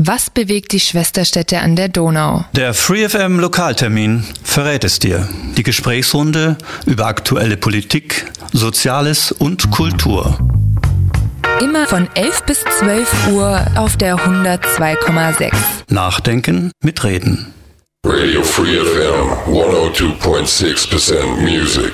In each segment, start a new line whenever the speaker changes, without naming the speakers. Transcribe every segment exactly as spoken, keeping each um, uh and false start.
Was bewegt die Schwesterstädte an der Donau?
Der Free F M Lokaltermin verrät es dir. Die Gesprächsrunde über aktuelle Politik, Soziales und Kultur.
Immer von elf bis zwölf Uhr auf der hundertzwei Komma sechs.
Nachdenken, mitreden.
Radio Free F M hundertzwei Komma sechs Prozent Music.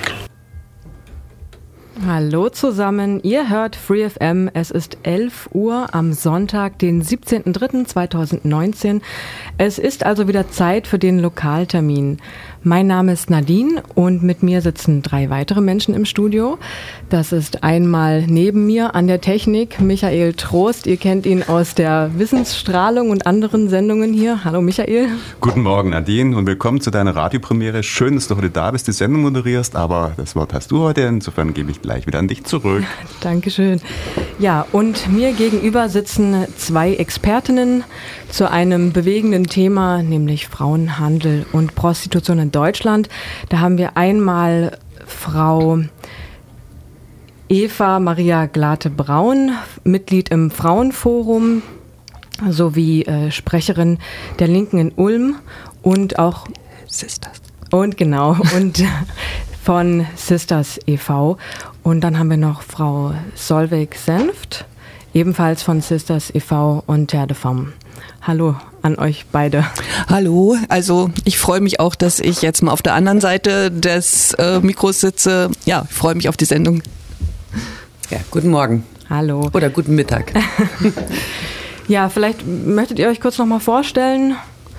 Hallo zusammen, ihr hört Free F M, es ist elf Uhr am Sonntag, den siebzehnten dritten zweitausendneunzehn. Es ist also wieder Zeit für den Lokaltermin. Mein Name ist Nadine und mit mir sitzen drei weitere Menschen im Studio. Das ist einmal neben mir an der Technik Michael Trost. Ihr kennt ihn aus der Wissensstrahlung und anderen Sendungen hier. Hallo Michael.
Guten Morgen Nadine und willkommen zu deiner Radiopremiere. Schön, dass du heute da bist, die Sendung moderierst, aber das Wort hast du heute, insofern gebe ich gleich wieder an dich zurück.
Dankeschön. Ja, und mir gegenüber sitzen zwei Expertinnen zu einem bewegenden Thema, nämlich Frauenhandel und Prostitution in Deutschland. Da haben wir einmal Frau Eva Maria Glate-Braun, Mitglied im Frauenforum sowie äh, Sprecherin der Linken in Ulm und auch Sisters. Und genau, und von Sisters e V. Und dann haben wir noch Frau Solveig Senft, ebenfalls von Sisters e V und Terre de Femme. Hallo an euch beide.
Hallo, also ich freue mich auch, dass ich jetzt mal auf der anderen Seite des äh, Mikros sitze. Ja, ich freue mich auf die Sendung.
Ja, guten Morgen.
Hallo.
Oder guten Mittag.
Ja, vielleicht möchtet ihr euch kurz noch mal vorstellen?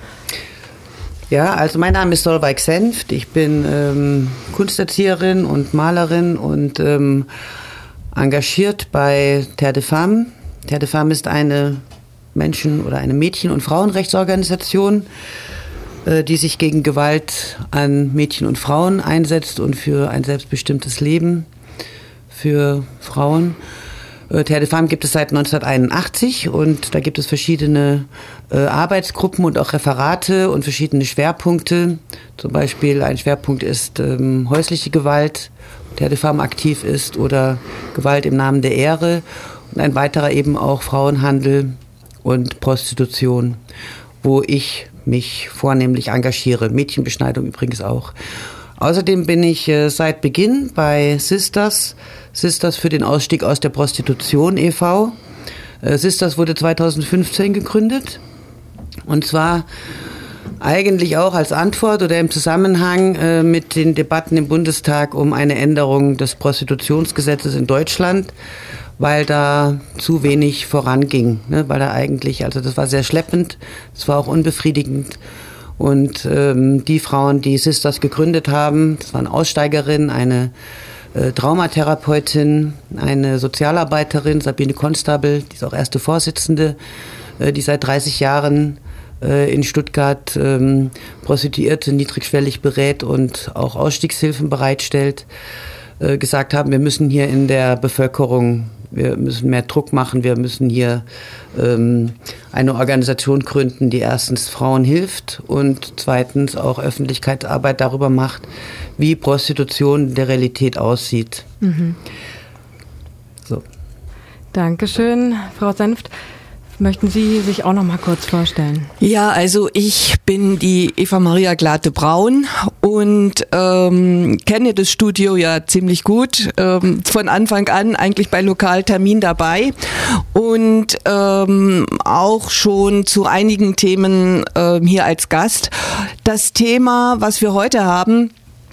Ja, also mein Name ist Solveig Senft. Ich bin ähm, Kunsterzieherin und Malerin und ähm, engagiert bei Terre de Femme. Terre de Femme ist eine Menschen- oder eine Mädchen- und Frauenrechtsorganisation, äh, die sich gegen Gewalt an Mädchen und Frauen einsetzt und für ein selbstbestimmtes Leben für Frauen. Äh, Terre de Femme gibt es seit neunzehnhunderteinundachtzig und da gibt es verschiedene äh, Arbeitsgruppen und auch Referate und verschiedene Schwerpunkte. Zum Beispiel ein Schwerpunkt ist ähm, häusliche Gewalt, Terre de Femme aktiv ist, oder Gewalt im Namen der Ehre, und ein weiterer eben auch Frauenhandel und Prostitution, wo ich mich vornehmlich engagiere. Mädchenbeschneidung übrigens auch. Außerdem bin ich äh, seit Beginn bei Sisters, Sisters für den Ausstieg aus der Prostitution e V Äh, Sisters wurde zweitausendfünfzehn gegründet, und zwar eigentlich auch als Antwort oder im Zusammenhang äh, mit den Debatten im Bundestag um eine Änderung des Prostitutionsgesetzes in Deutschland, weil da zu wenig voranging, ne? Weil da eigentlich, also das war sehr schleppend, es war auch unbefriedigend, und ähm, die Frauen, die Sisters gegründet haben, das waren Aussteigerinnen, eine äh, Traumatherapeutin, eine Sozialarbeiterin, Sabine Konstabel, die ist auch erste Vorsitzende, äh, die seit dreißig Jahren äh, in Stuttgart ähm, Prostituierte niedrigschwellig berät und auch Ausstiegshilfen bereitstellt, äh, gesagt haben, wir müssen hier in der Bevölkerung, wir müssen mehr Druck machen, wir müssen hier ähm, eine Organisation gründen, die erstens Frauen hilft und zweitens auch Öffentlichkeitsarbeit darüber macht, wie Prostitution in der Realität aussieht.
Mhm.
So.
Dankeschön, Frau Senft. Möchten Sie sich auch noch mal kurz vorstellen?
Ja, also ich bin die Eva Maria Glate-Braun und ähm, kenne das Studio ja ziemlich gut, ähm, von Anfang an eigentlich bei Lokaltermin dabei und ähm, auch schon zu einigen Themen ähm, hier als Gast. Das Thema, was wir heute haben,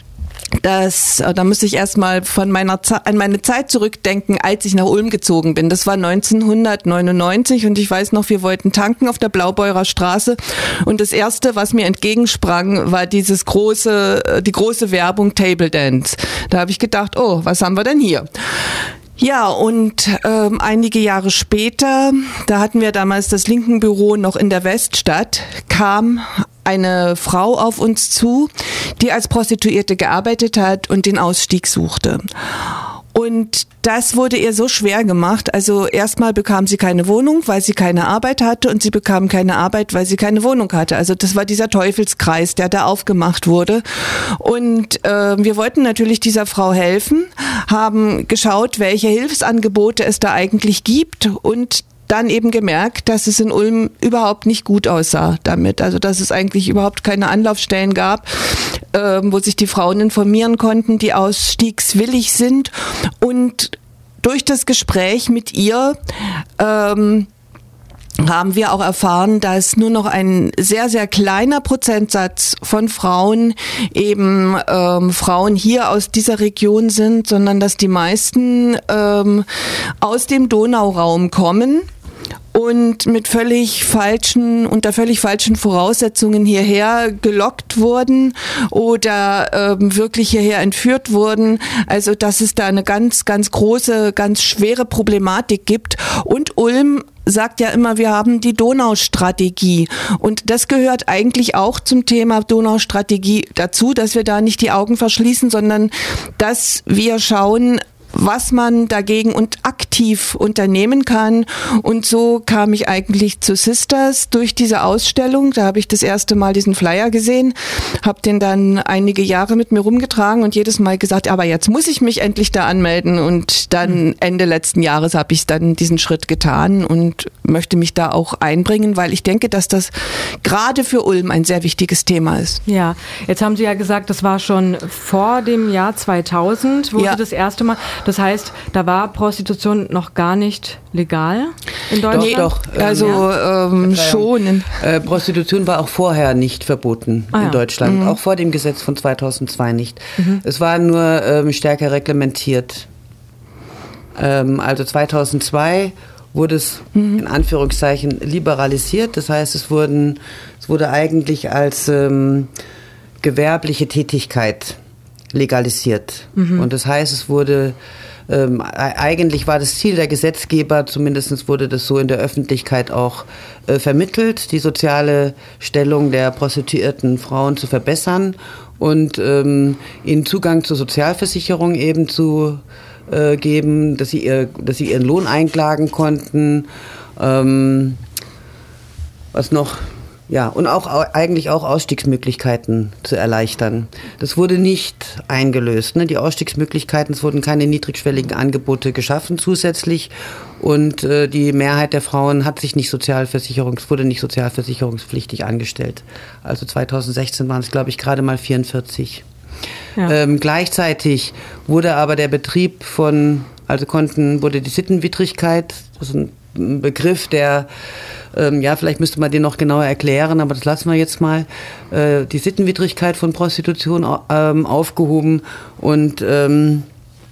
Das, da müsste ich erstmal von meiner Ze- an meine Zeit zurückdenken, als ich nach Ulm gezogen bin. Das war neunzehnhundertneunundneunzig und ich weiß noch, wir wollten tanken auf der Blaubeurer Straße und das erste, was mir entgegensprang, war dieses große, die große Werbung Table Dance. Da habe ich gedacht, oh, was haben wir denn hier? Ja, und ähm, einige Jahre später, da hatten wir damals das Linken-Büro noch in der Weststadt, kam eine Frau auf uns zu, die als Prostituierte gearbeitet hat und den Ausstieg suchte. Und das wurde ihr so schwer gemacht. Also erstmal bekam sie keine Wohnung, weil sie keine Arbeit hatte, und sie bekam keine Arbeit, weil sie keine Wohnung hatte. Also das war dieser Teufelskreis, der da aufgemacht wurde. Und äh, wir wollten natürlich dieser Frau helfen, haben geschaut, welche Hilfsangebote es da eigentlich gibt, und dann eben gemerkt, dass es in Ulm überhaupt nicht gut aussah damit. Also dass es eigentlich überhaupt keine Anlaufstellen gab, äh, wo sich die Frauen informieren konnten, die ausstiegswillig sind. Und durch das Gespräch mit ihr ähm, haben wir auch erfahren, dass nur noch ein sehr, sehr kleiner Prozentsatz von Frauen eben ähm, Frauen hier aus dieser Region sind, sondern dass die meisten ähm, aus dem Donauraum kommen und mit völlig falschen, unter völlig falschen Voraussetzungen hierher gelockt wurden oder ähm, wirklich hierher entführt wurden. Also dass es da eine ganz, ganz große, ganz schwere Problematik gibt. Und Ulm sagt ja immer, wir haben die Donaustrategie. Und das gehört eigentlich auch zum Thema Donaustrategie dazu, dass wir da nicht die Augen verschließen, sondern dass wir schauen, was man dagegen und aktiv unternehmen kann. Und so kam ich eigentlich zu Sisters durch diese Ausstellung. Da habe ich das erste Mal diesen Flyer gesehen, habe den dann einige Jahre mit mir rumgetragen und jedes Mal gesagt, aber jetzt muss ich mich endlich da anmelden. Und dann Ende letzten Jahres habe ich dann diesen Schritt getan und möchte mich da auch einbringen, weil ich denke, dass das gerade für Ulm ein sehr wichtiges Thema ist.
Ja, jetzt haben Sie ja gesagt, das war schon vor dem Jahr zweitausend, wurde
ja.
das erste Mal. Das heißt, da war Prostitution noch gar nicht legal in Deutschland?
Doch, doch.
Also
ja.
ähm, schon.
Äh, Prostitution war auch vorher nicht verboten ah, in ja. Deutschland, mhm. auch vor dem Gesetz von zweitausendzwei nicht. Mhm. Es war nur ähm, stärker reglementiert. Ähm, also zweitausendzwei wurde es mhm. in Anführungszeichen liberalisiert. Das heißt, es, wurden, es wurde eigentlich als ähm, gewerbliche Tätigkeit legalisiert. Mhm. Und das heißt, es wurde, ähm, eigentlich war das Ziel der Gesetzgeber, zumindest wurde das so in der Öffentlichkeit auch äh, vermittelt, die soziale Stellung der prostituierten Frauen zu verbessern und ähm, ihnen Zugang zur Sozialversicherung eben zu äh, geben, dass sie, ihr, dass sie ihren Lohn einklagen konnten. Ähm, was noch? Ja, und auch eigentlich auch Ausstiegsmöglichkeiten zu erleichtern. Das wurde nicht eingelöst. Ne? Die Ausstiegsmöglichkeiten, es wurden keine niedrigschwelligen Angebote geschaffen zusätzlich. Und äh, die Mehrheit der Frauen hat sich nicht sozialversicherungs, wurde nicht sozialversicherungspflichtig angestellt. Also zweitausendsechzehn waren es, glaube ich, gerade mal vierundvierzig. Ja. Ähm, gleichzeitig wurde aber der Betrieb von, also konnten, wurde die Sittenwidrigkeit, das ist ein Begriff, der Ähm, ja, vielleicht müsste man den noch genauer erklären, aber das lassen wir jetzt mal. Äh, die Sittenwidrigkeit von Prostitution ähm, aufgehoben und ähm,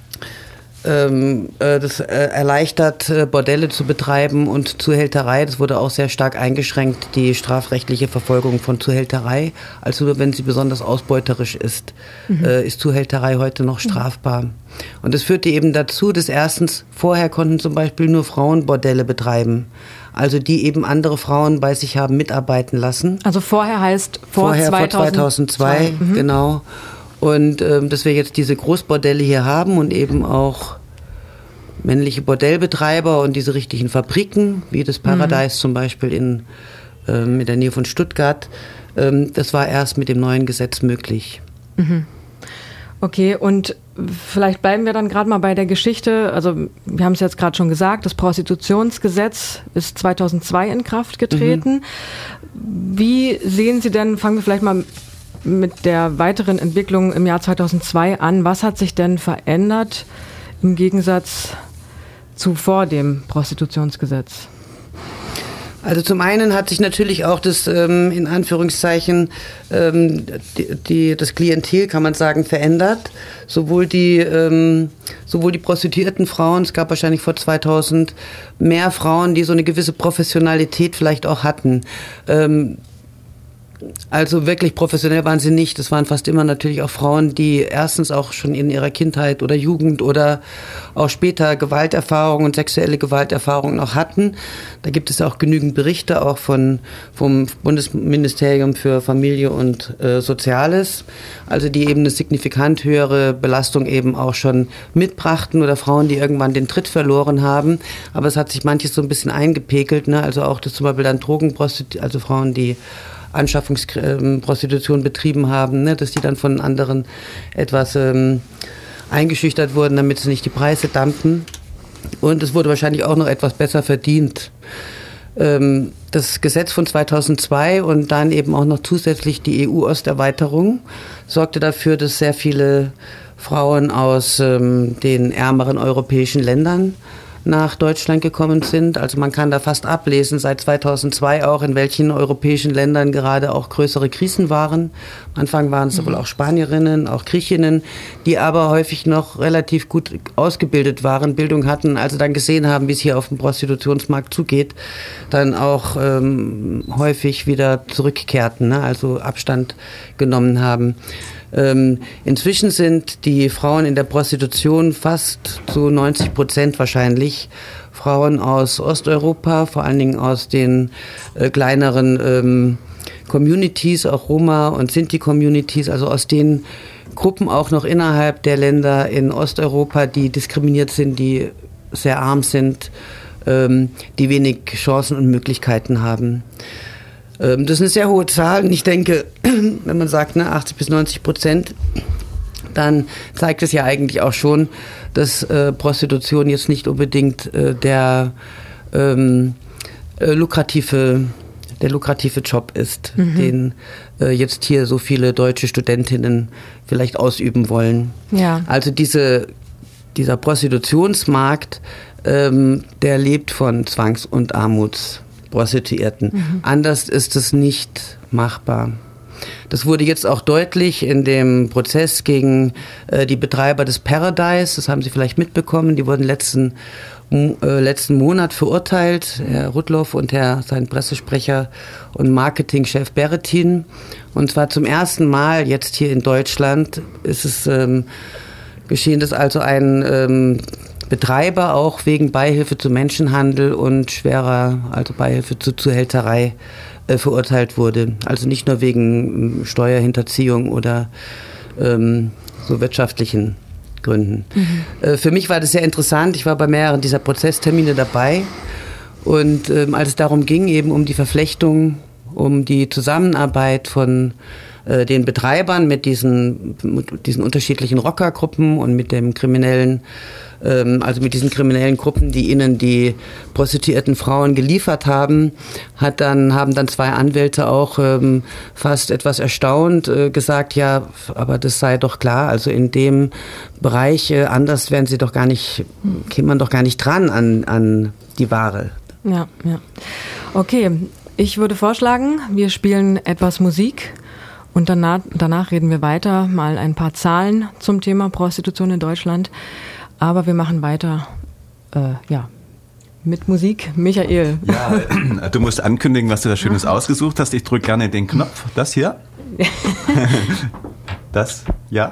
ähm, äh, das äh, erleichtert, äh, Bordelle zu betreiben und Zuhälterei. Das wurde auch sehr stark eingeschränkt, die strafrechtliche Verfolgung von Zuhälterei. Also nur wenn sie besonders ausbeuterisch ist, mhm. äh, ist Zuhälterei heute noch strafbar. Mhm. Und das führte eben dazu, dass erstens, vorher konnten zum Beispiel nur Frauen Bordelle betreiben. Also die eben andere Frauen bei sich haben mitarbeiten lassen.
Also vorher heißt vor,
vorher,
zweitausendzwei.
vor zweitausendzwei, mhm. genau. Und ähm, dass wir jetzt diese Großbordelle hier haben und eben auch männliche Bordellbetreiber und diese richtigen Fabriken, wie das Paradise mhm. zum Beispiel in, ähm, in der Nähe von Stuttgart, ähm, das war erst mit dem neuen Gesetz möglich.
Mhm. Okay, und vielleicht bleiben wir dann gerade mal bei der Geschichte. Also wir haben es jetzt gerade schon gesagt, das Prostitutionsgesetz ist zweitausendzwei in Kraft getreten. Mhm. Wie sehen Sie denn, fangen wir vielleicht mal mit der weiteren Entwicklung im Jahr zweitausendzwei an. Was hat sich denn verändert im Gegensatz zu vor dem Prostitutionsgesetz?
Also zum einen hat sich natürlich auch das, ähm, in Anführungszeichen, ähm, die, die, das Klientel, kann man sagen, verändert. Sowohl die, ähm, sowohl die prostituierten Frauen, es gab wahrscheinlich vor zweitausend mehr Frauen, die so eine gewisse Professionalität vielleicht auch hatten. Ähm, Also wirklich professionell waren sie nicht. Das waren fast immer natürlich auch Frauen, die erstens auch schon in ihrer Kindheit oder Jugend oder auch später Gewalterfahrungen und sexuelle Gewalterfahrungen auch hatten. Da gibt es auch genügend Berichte, auch von, vom Bundesministerium für Familie und äh, Soziales, also die eben eine signifikant höhere Belastung eben auch schon mitbrachten oder Frauen, die irgendwann den Tritt verloren haben. Aber es hat sich manches so ein bisschen eingepegelt, ne? Also auch das zum Beispiel dann Drogenprostitution, also Frauen, die Anschaffungsprostitution betrieben haben, ne, dass die dann von anderen etwas ähm, eingeschüchtert wurden, damit sie nicht die Preise dumpen. und es wurde wahrscheinlich auch noch etwas besser verdient. Ähm, das Gesetz von zweitausendzwei und dann eben auch noch zusätzlich die E U-Osterweiterung sorgte dafür, dass sehr viele Frauen aus ähm, den ärmeren europäischen Ländern nach Deutschland gekommen sind. Also man kann da fast ablesen, seit zweitausendzwei auch, in welchen europäischen Ländern gerade auch größere Krisen waren. Am Anfang waren es mhm. wohl auch Spanierinnen, auch Griechinnen, die aber häufig noch relativ gut ausgebildet waren, Bildung hatten, also dann gesehen haben, wie es hier auf dem Prostitutionsmarkt zugeht, dann auch ähm, häufig wieder zurückkehrten, ne? Also Abstand genommen haben. Ähm, inzwischen sind die Frauen in der Prostitution fast zu neunzig Prozent wahrscheinlich Frauen aus Osteuropa, vor allen Dingen aus den äh, kleineren ähm, Communities, auch Roma- und Sinti-Communities, also aus den Gruppen auch noch innerhalb der Länder in Osteuropa, die diskriminiert sind, die sehr arm sind, ähm, die wenig Chancen und Möglichkeiten haben. Das ist eine sehr hohe Zahl und ich denke, wenn man sagt, ne, achtzig bis neunzig Prozent, dann zeigt es ja eigentlich auch schon, dass äh, Prostitution jetzt nicht unbedingt äh, der, ähm, äh, lukrative, der lukrative Job ist, mhm. den äh, jetzt hier so viele deutsche Studentinnen vielleicht ausüben wollen. Ja. Also diese, dieser Prostitutionsmarkt, ähm, der lebt von Zwangs- und Armuts. Prostituierten. Mhm. Anders ist es nicht machbar. Das wurde jetzt auch deutlich in dem Prozess gegen äh, die Betreiber des Paradise. Das haben Sie vielleicht mitbekommen. Die wurden letzten, äh, letzten Monat verurteilt. Herr Rudloff und Herr, sein Pressesprecher und Marketingchef Beretin. Und zwar zum ersten Mal jetzt hier in Deutschland ist es ähm, geschehen, dass also ein ähm, Betreiber auch wegen Beihilfe zu Menschenhandel und schwerer, also Beihilfe zu Zuhälterei äh, verurteilt wurde. Also nicht nur wegen ähm, Steuerhinterziehung oder ähm, so wirtschaftlichen Gründen. Mhm. Äh, für mich war das sehr interessant. Ich war bei mehreren dieser Prozesstermine dabei und ähm, als es darum ging, eben um die Verflechtung, um die Zusammenarbeit von äh, den Betreibern mit diesen, mit diesen unterschiedlichen Rockergruppen und mit dem kriminellen also mit diesen kriminellen Gruppen, die ihnen die prostituierten Frauen geliefert haben, hat dann, haben dann zwei Anwälte auch ähm, fast etwas erstaunt äh, gesagt, ja, aber das sei doch klar, also in dem Bereich, äh, anders wären sie doch gar nicht, käme man doch gar nicht dran an, an die Ware.
Ja, ja. Okay, ich würde vorschlagen, wir spielen etwas Musik. Und danach, danach reden wir weiter, mal ein paar Zahlen zum Thema Prostitution in Deutschland. Aber wir machen weiter, äh, ja, mit Musik. Michael.
Ja, du musst ankündigen, was du da Schönes Aha. ausgesucht hast. Ich drücke gerne den Knopf. Das hier? Das? Ja?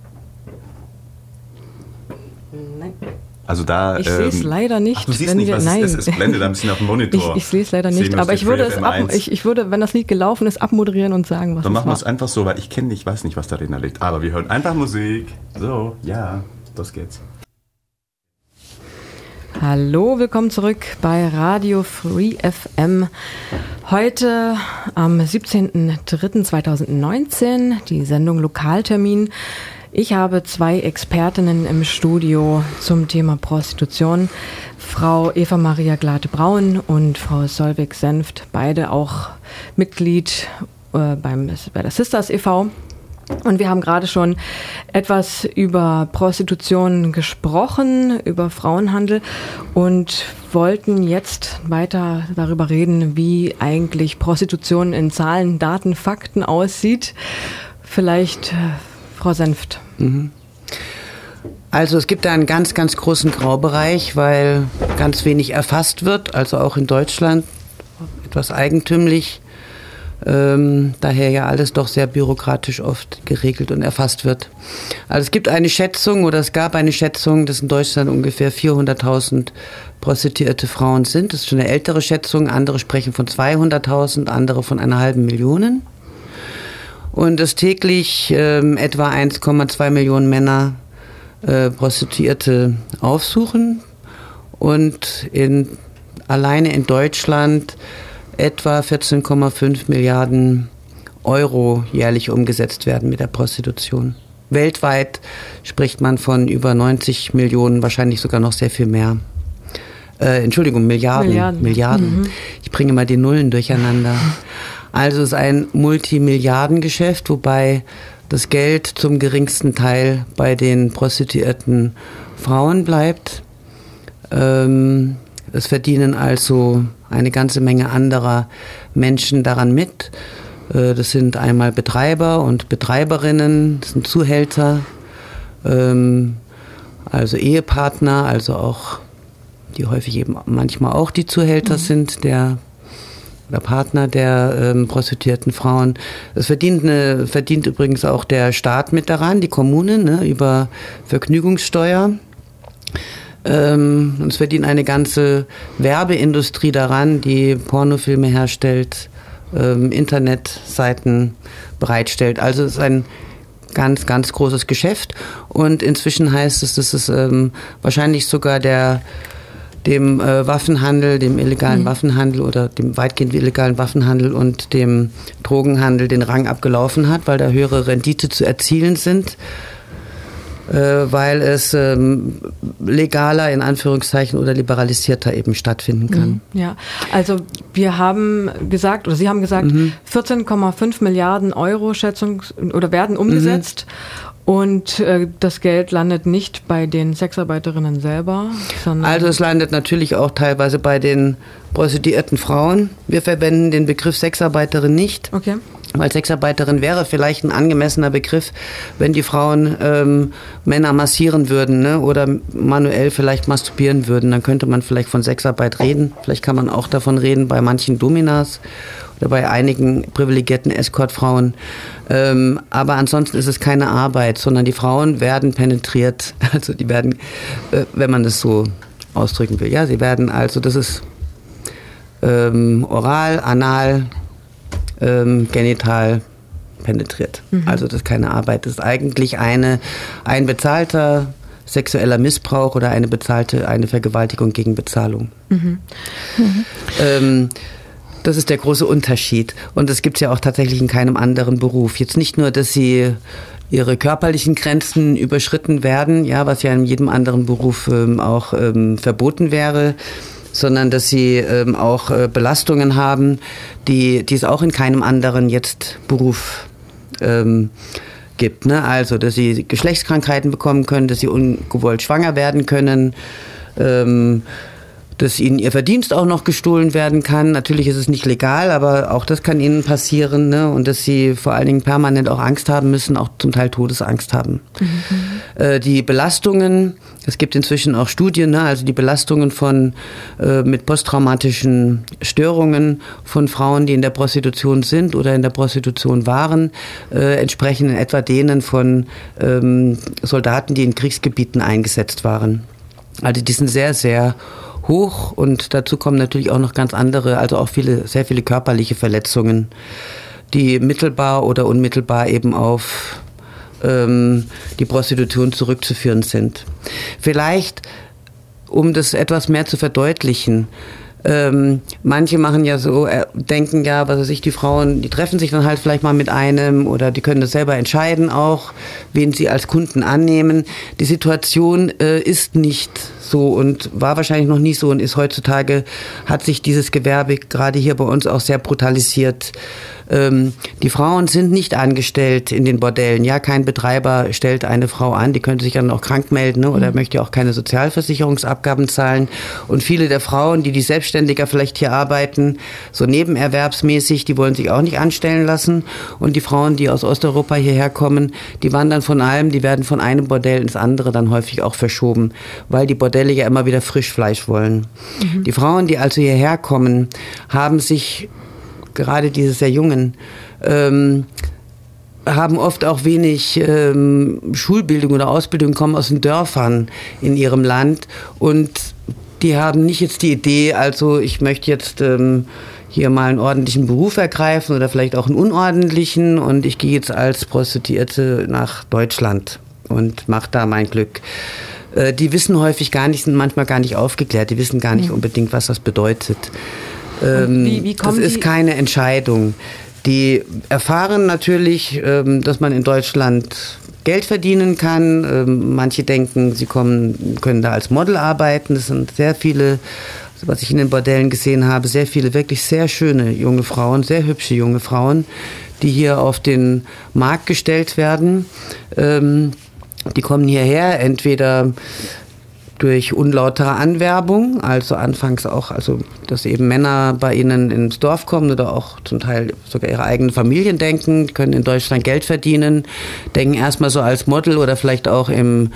Nein.
Also da,
ich sehe es ähm, leider nicht. Ach,
du siehst nicht,
wir,
was
nein.
es ist. Es blendet ein bisschen auf dem Monitor.
Ich, ich sehe es leider nicht, aber ich würde, es ab, ich, ich würde, wenn das Lied gelaufen ist, abmoderieren und sagen, was
Dann
es
machen wir
war.
es einfach so, weil ich kenne nicht, weiß nicht, was darin liegt. Aber wir hören einfach Musik. So, ja, los geht's.
Hallo, willkommen zurück bei Radio Free F M. Heute am siebzehnten dritten zweitausendneunzehn, die Sendung Lokaltermin. Ich habe zwei Expertinnen im Studio zum Thema Prostitution. Frau Eva Maria Glate-Braun und Frau Solveig Senft, beide auch Mitglied äh, beim, bei der Sisters e V Und wir haben gerade schon etwas über Prostitution gesprochen, über Frauenhandel und wollten jetzt weiter darüber reden, wie eigentlich Prostitution in Zahlen, Daten, Fakten aussieht. Vielleicht äh, Frau Senft.
Mhm. Also es gibt da einen ganz, ganz großen Graubereich, weil ganz wenig erfasst wird, also auch in Deutschland, etwas eigentümlich. Ähm, daher ja alles doch sehr bürokratisch oft geregelt und erfasst wird. Also es gibt eine Schätzung oder es gab eine Schätzung, dass in Deutschland ungefähr vierhunderttausend prostituierte Frauen sind. Das ist schon eine ältere Schätzung. Andere sprechen von zweihunderttausend, andere von einer halben Million. Und dass täglich ähm, etwa eins Komma zwei Millionen Männer äh, Prostituierte aufsuchen und in, alleine in Deutschland etwa vierzehn Komma fünf Milliarden Euro jährlich umgesetzt werden mit der Prostitution. Weltweit spricht man von über neunzig Millionen, wahrscheinlich sogar noch sehr viel mehr. Äh, Entschuldigung, Milliarden.
Milliarden.
Milliarden. Mhm. Ich bringe mal die Nullen durcheinander. Also es ist ein Multimilliardengeschäft, wobei das Geld zum geringsten Teil bei den prostituierten Frauen bleibt. Ähm, es verdienen also eine ganze Menge anderer Menschen daran mit. Äh, das sind einmal Betreiber und Betreiberinnen, das sind Zuhälter, ähm, also Ehepartner, also auch, die häufig eben manchmal auch die Zuhälter mhm. sind, der der Partner der ähm, prostituierten Frauen. Es verdient, eine, verdient übrigens auch der Staat mit daran, die Kommune, ne, über Vergnügungssteuer. Ähm, und es verdient eine ganze Werbeindustrie daran, die Pornofilme herstellt, ähm, Internetseiten bereitstellt. Also es ist ein ganz, ganz großes Geschäft. Und inzwischen heißt es, dass es ähm, wahrscheinlich sogar der dem äh, Waffenhandel, dem illegalen mhm. Waffenhandel oder dem weitgehend illegalen Waffenhandel und dem Drogenhandel den Rang abgelaufen hat, weil da höhere Rendite zu erzielen sind, äh, weil es ähm, legaler in Anführungszeichen oder liberalisierter eben stattfinden kann.
Mhm. Ja, also wir haben gesagt, oder Sie haben gesagt, mhm. vierzehn Komma fünf Milliarden Euro Schätzung oder werden umgesetzt. Mhm. Und äh, das Geld landet nicht bei den Sexarbeiterinnen selber, sondern...
Also es landet natürlich auch teilweise bei den prostituierten Frauen. Wir verwenden den Begriff Sexarbeiterin nicht,
okay.
weil Sexarbeiterin wäre vielleicht ein angemessener Begriff, wenn die Frauen ähm, Männer massieren würden, ne, oder manuell vielleicht masturbieren würden. Dann könnte man vielleicht von Sexarbeit reden. Vielleicht kann man auch davon reden bei manchen Dominas oder bei einigen privilegierten Escortfrauen. Ähm, aber ansonsten ist es keine Arbeit, sondern die Frauen werden penetriert. Also die werden, äh, wenn man das so ausdrücken will, ja, sie werden also, das ist ähm, oral, anal, ähm, genital penetriert. Mhm. Also das ist keine Arbeit, das ist eigentlich eine, ein bezahlter sexueller Missbrauch oder eine bezahlte, eine Vergewaltigung gegen Bezahlung. Mhm. Mhm. Ähm, Das ist der große Unterschied. Und das gibt es ja auch tatsächlich in keinem anderen Beruf. Jetzt nicht nur, dass sie ihre körperlichen Grenzen überschritten werden, ja, was ja in jedem anderen Beruf ähm, auch ähm, verboten wäre, sondern dass sie ähm, auch äh, Belastungen haben, die, die es auch in keinem anderen jetzt Beruf ähm, gibt. Ne? Also, dass sie Geschlechtskrankheiten bekommen können, dass sie ungewollt schwanger werden können, ähm, dass ihnen ihr Verdienst auch noch gestohlen werden kann. Natürlich ist es nicht legal, aber auch das kann ihnen passieren, ne? Und dass sie vor allen Dingen permanent auch Angst haben müssen, auch zum Teil Todesangst haben. Mhm. Äh, die Belastungen, es gibt inzwischen auch Studien, ne? Also die Belastungen von äh, mit posttraumatischen Störungen von Frauen, die in der Prostitution sind oder in der Prostitution waren, äh, entsprechen in etwa denen von ähm, Soldaten, die in Kriegsgebieten eingesetzt waren. Also die sind sehr, sehr hoch und dazu kommen natürlich auch noch ganz andere, also auch viele, sehr viele körperliche Verletzungen, die mittelbar oder unmittelbar eben auf ähm, die Prostitution zurückzuführen sind. Vielleicht, um das etwas mehr zu verdeutlichen, Ähm, manche machen ja so, äh, denken ja, was weiß ich, die Frauen, die treffen sich dann halt vielleicht mal mit einem oder die können das selber entscheiden auch, wen sie als Kunden annehmen. Die Situation äh, ist nicht so und war wahrscheinlich noch nie so und ist heutzutage, hat sich dieses Gewerbe gerade hier bei uns auch sehr brutalisiert. Ähm, die Frauen sind nicht angestellt in den Bordellen. Ja, kein Betreiber stellt eine Frau an, die könnte sich dann auch krank melden, ne, oder mhm. möchte auch keine Sozialversicherungsabgaben zahlen. Und viele der Frauen, die die Selbstständiger vielleicht hier arbeiten, so nebenerwerbsmäßig, die wollen sich auch nicht anstellen lassen. Und die Frauen, die aus Osteuropa hierher kommen, die wandern von allem, die werden von einem Bordell ins andere dann häufig auch verschoben, weil die Bordelle ja immer wieder Frischfleisch wollen. Mhm. Die Frauen, die also hierher kommen, haben sich gerade diese sehr Jungen, ähm, haben oft auch wenig ähm, Schulbildung oder Ausbildung, kommen aus den Dörfern in ihrem Land und die haben nicht jetzt die Idee, also ich möchte jetzt ähm, hier mal einen ordentlichen Beruf ergreifen oder vielleicht auch einen unordentlichen und ich gehe jetzt als Prostituierte nach Deutschland und mache da mein Glück. Äh, die wissen häufig gar nicht, sind manchmal gar nicht aufgeklärt, die wissen gar nicht mhm. unbedingt, was das bedeutet. Ähm, wie, wie das ist keine Entscheidung. Die erfahren natürlich, ähm, dass man in Deutschland Geld verdienen kann. Ähm, manche denken, sie kommen, können da als Model arbeiten. Das sind sehr viele, was ich in den Bordellen gesehen habe, sehr viele wirklich sehr schöne junge Frauen, sehr hübsche junge Frauen, die hier auf den Markt gestellt werden. Ähm, die kommen hierher, entweder durch unlautere Anwerbung, also anfangs auch, also dass eben Männer bei ihnen ins Dorf kommen oder auch zum Teil sogar ihre eigenen Familien denken, können in Deutschland Geld verdienen, denken erstmal so als Model oder vielleicht auch im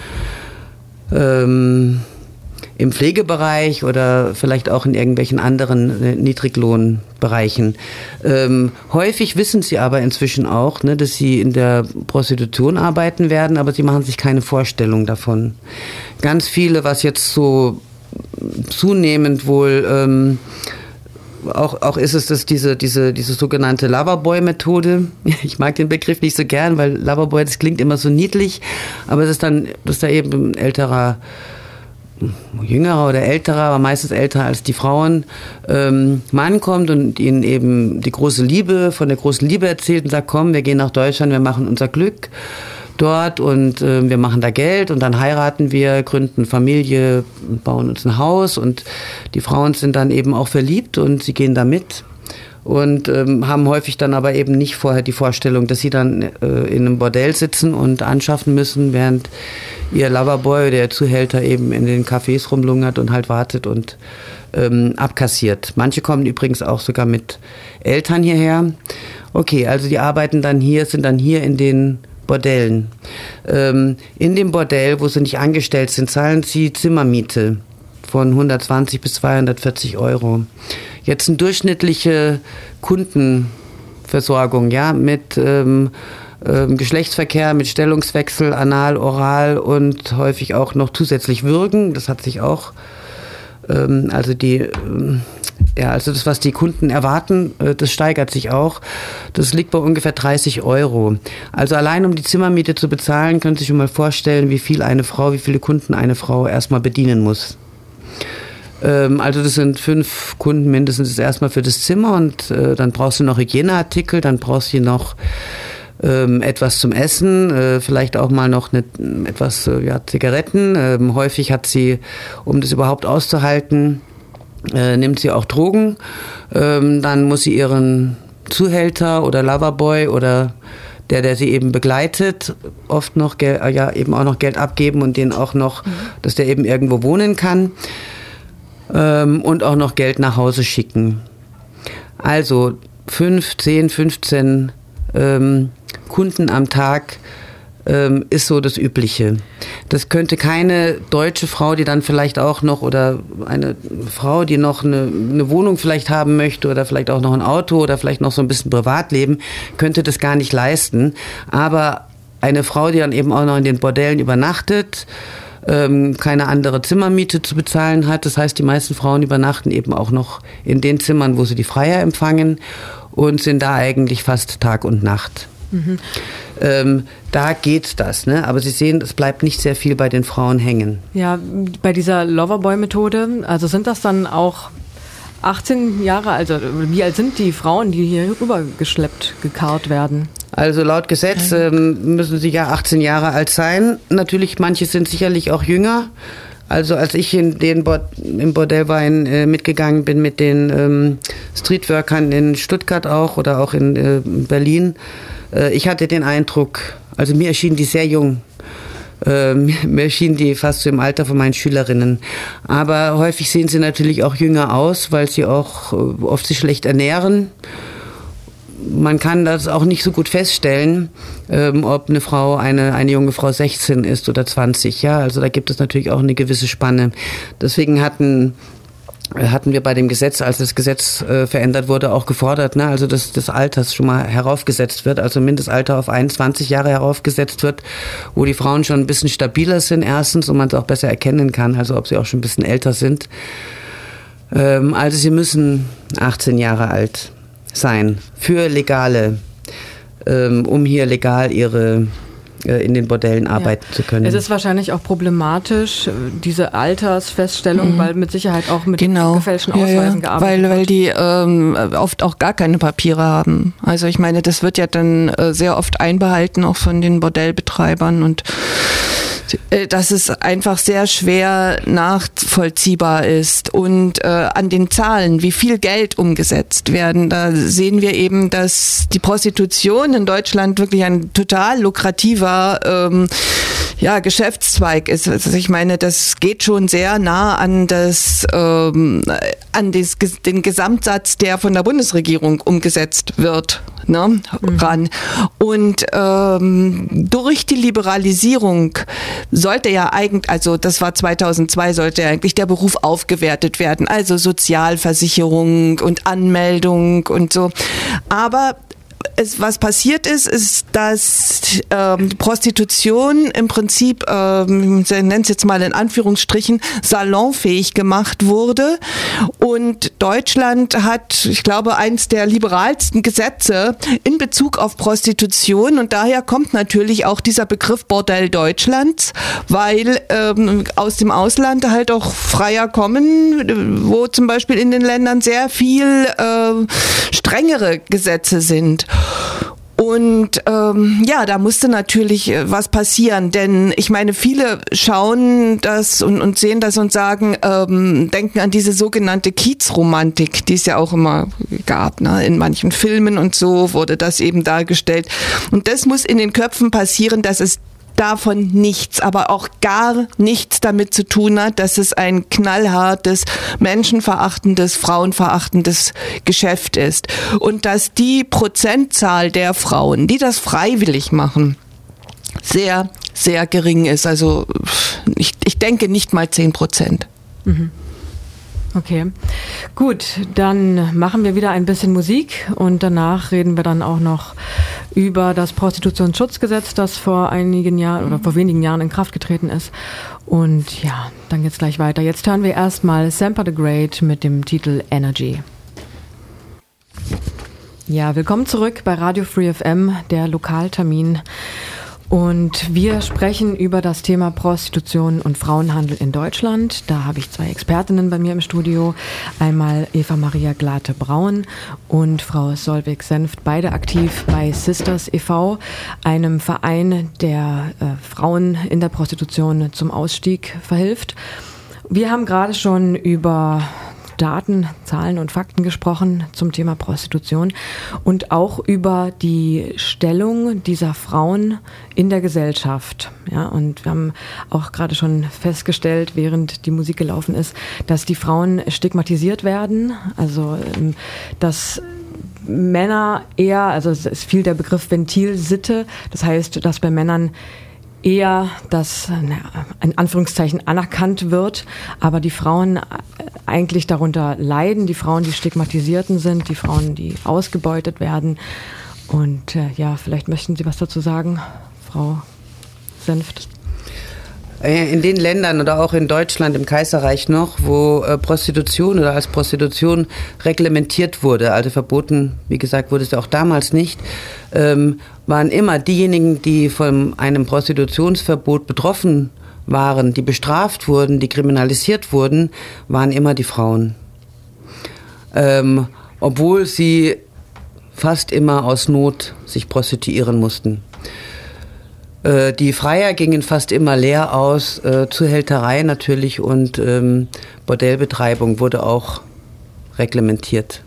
ähm, im Pflegebereich oder vielleicht auch in irgendwelchen anderen äh, Niedriglohnbereichen. Ähm, häufig wissen sie aber inzwischen auch, ne, dass sie in der Prostitution arbeiten werden, aber sie machen sich keine Vorstellung davon. Ganz viele, was jetzt so zunehmend wohl ähm, auch, auch ist es, dass diese, diese, diese sogenannte Loverboy-Methode, ich mag den Begriff nicht so gern, weil Loverboy, das klingt immer so niedlich, aber es ist dann, dass da eben ein älterer jüngerer oder älterer, aber meistens älter als die Frauen, ähm, Mann kommt und ihnen eben die große Liebe, von der großen Liebe erzählt und sagt, komm, wir gehen nach Deutschland, wir machen unser Glück dort und äh, wir machen da Geld und dann heiraten wir, gründen Familie, bauen uns ein Haus und die Frauen sind dann eben auch verliebt und sie gehen da mit. Und ähm, haben häufig dann aber eben nicht vorher die Vorstellung, dass sie dann äh, in einem Bordell sitzen und anschaffen müssen, während ihr Loverboy, der Zuhälter, eben in den Cafés rumlungert und halt wartet und ähm, abkassiert. Manche kommen übrigens auch sogar mit Eltern hierher. Okay, also die arbeiten dann hier, sind dann hier in den Bordellen. Ähm, in dem Bordell, wo sie nicht angestellt sind, zahlen sie Zimmermiete von hundertzwanzig bis zweihundertvierzig Euro. Jetzt eine durchschnittliche Kundenversorgung, ja, mit ähm, ähm, Geschlechtsverkehr, mit Stellungswechsel, Anal, Oral und häufig auch noch zusätzlich Würgen. Das hat sich auch, ähm, also die, ähm, ja, also das, was die Kunden erwarten, äh, das steigert sich auch. Das liegt bei ungefähr dreißig Euro. Also allein um die Zimmermiete zu bezahlen, können Sie sich schon mal vorstellen, wie viel eine Frau, wie viele Kunden eine Frau erstmal bedienen muss. Also das sind fünf Kunden mindestens erstmal für das Zimmer und äh, dann brauchst du noch Hygieneartikel, dann brauchst du noch ähm, etwas zum Essen, äh, vielleicht auch mal noch eine, etwas, äh, ja, Zigaretten. Ähm, häufig hat sie, um das überhaupt auszuhalten, äh, nimmt sie auch Drogen. Ähm, dann muss sie ihren Zuhälter oder Loverboy oder der, der sie eben begleitet, oft noch Geld, ja, eben auch noch Geld abgeben und den auch noch, mhm. dass der eben irgendwo wohnen kann. Und auch noch Geld nach Hause schicken. Also fünf, zehn, fünfzehn ähm, Kunden am Tag ähm, ist so das Übliche. Das könnte keine deutsche Frau, die dann vielleicht auch noch, oder eine Frau, die noch eine, eine Wohnung vielleicht haben möchte oder vielleicht auch noch ein Auto oder vielleicht noch so ein bisschen Privatleben, könnte das gar nicht leisten. Aber eine Frau, die dann eben auch noch in den Bordellen übernachtet, keine andere Zimmermiete zu bezahlen hat. Das heißt, die meisten Frauen übernachten eben auch noch in den Zimmern, wo sie die Freier empfangen und sind da eigentlich fast Tag und Nacht. Mhm. Ähm, da geht das, ne? Aber Sie sehen, es bleibt nicht sehr viel bei den Frauen hängen.
Ja, bei dieser Loverboy-Methode, also sind das dann auch achtzehn Jahre, also wie alt sind die Frauen, die hier rübergeschleppt, gekarrt werden?
Also laut Gesetz ähm, müssen sie ja achtzehn Jahre alt sein. Natürlich, manche sind sicherlich auch jünger. Also als ich in den Bord- im Bordell war, in, äh, mitgegangen bin mit den ähm, Streetworkern in Stuttgart auch oder auch in äh, Berlin, äh, ich hatte den Eindruck, also mir erschienen die sehr jung. Äh, mir erschienen die fast so im Alter von meinen Schülerinnen. Aber häufig sehen sie natürlich auch jünger aus, weil sie auch äh, oft sich schlecht ernähren. Man kann das auch nicht so gut feststellen, ähm, ob eine Frau, eine, eine junge Frau sechzehn ist oder zwanzig. Ja, also da gibt es natürlich auch eine gewisse Spanne. Deswegen hatten, hatten wir bei dem Gesetz, als das Gesetz äh, verändert wurde, auch gefordert, ne, also dass das Alters schon mal heraufgesetzt wird, also Mindestalter auf einundzwanzig Jahre heraufgesetzt wird, wo die Frauen schon ein bisschen stabiler sind erstens und man es auch besser erkennen kann, also ob sie auch schon ein bisschen älter sind. Ähm, also sie müssen achtzehn Jahre alt sein für legale, ähm, um hier legal ihre in den Bordellen arbeiten
ja.
zu können.
Es ist wahrscheinlich auch problematisch, diese Altersfeststellung, mhm. weil mit Sicherheit auch mit
genau.
gefälschten
ja,
Ausweisen
ja.
gearbeitet
weil,
wird.
Weil die ähm, oft auch gar keine Papiere haben. Also ich meine, das wird ja dann äh, sehr oft einbehalten, auch von den Bordellbetreibern, und äh, dass es einfach sehr schwer nachvollziehbar ist. Und äh, an den Zahlen, wie viel Geld umgesetzt werden, da sehen wir eben, dass die Prostitution in Deutschland wirklich ein total lukrativer ähm, ja, Geschäftszweig ist. Also ich meine, das geht schon sehr nah an das ähm, an des, den Gesamtsatz, der von der Bundesregierung umgesetzt wird, ne, mhm. ran. Und ähm, durch die Liberalisierung sollte ja eigentlich, also das war zweitausendzwei, sollte ja eigentlich der Beruf aufgewertet werden, also Sozialversicherung und Anmeldung und so. Aber Es, was passiert ist, ist, dass ähm, Prostitution im Prinzip, ähm, ich nenne es jetzt mal in Anführungsstrichen, salonfähig gemacht wurde. Und Deutschland hat, ich glaube, eins der liberalsten Gesetze in Bezug auf Prostitution. Und daher kommt natürlich auch dieser Begriff Bordell Deutschlands, weil ähm, aus dem Ausland halt auch Freier kommen, wo zum Beispiel in den Ländern sehr viel äh, strengere Gesetze sind. Und ähm, ja, da musste natürlich was passieren, denn ich meine, viele schauen das und, und sehen das und sagen, ähm, denken an diese sogenannte Kiezromantik, die es ja auch immer gab, ne? In manchen Filmen und so wurde das eben dargestellt. Und das muss in den Köpfen passieren, dass es davon nichts, aber auch gar nichts damit zu tun hat, dass es ein knallhartes, menschenverachtendes, frauenverachtendes Geschäft ist. Und dass die Prozentzahl der Frauen, die das freiwillig machen, sehr, sehr gering ist. Also ich, ich denke nicht mal zehn Prozent.
Mhm. Okay, gut, dann machen wir wieder ein bisschen Musik und danach reden wir dann auch noch über das Prostitutionsschutzgesetz, das vor einigen Jahren oder vor wenigen Jahren in Kraft getreten ist. Und ja, dann geht's gleich weiter. Jetzt hören wir erstmal Semper the Great mit dem Titel Energy. Ja, willkommen zurück bei Radio Free F M, der Lokaltermin. Und wir sprechen über das Thema Prostitution und Frauenhandel in Deutschland. Da habe ich zwei Expertinnen bei mir im Studio. Einmal Eva Maria Glate-Braun und Frau Solveig Senft, beide aktiv bei Sisters e V, einem Verein, der äh, Frauen in der Prostitution zum Ausstieg verhilft. Wir haben gerade schon über Daten, Zahlen und Fakten gesprochen zum Thema Prostitution und auch über die Stellung dieser Frauen in der Gesellschaft. Ja, und wir haben auch gerade schon festgestellt, während die Musik gelaufen ist, dass die Frauen stigmatisiert werden, also dass Männer eher, also es fiel der Begriff Ventilsitte, das heißt, dass bei Männern eher das, naja, in Anführungszeichen anerkannt wird, aber die Frauen eigentlich darunter leiden, die Frauen, die Stigmatisierten sind, die Frauen, die ausgebeutet werden. Und äh, ja, vielleicht möchten Sie was dazu sagen, Frau Senft?
In den Ländern oder auch in Deutschland, im Kaiserreich noch, wo äh, Prostitution oder als Prostitution reglementiert wurde, also verboten, wie gesagt, wurde es ja auch damals nicht, ähm, waren immer diejenigen, die von einem Prostitutionsverbot betroffen waren, die bestraft wurden, die kriminalisiert wurden, waren immer die Frauen. Ähm, obwohl sie fast immer aus Not sich prostituieren mussten. Die Freier gingen fast immer leer aus, äh, Zuhälterei natürlich und ähm, Bordellbetreibung wurde auch reglementiert.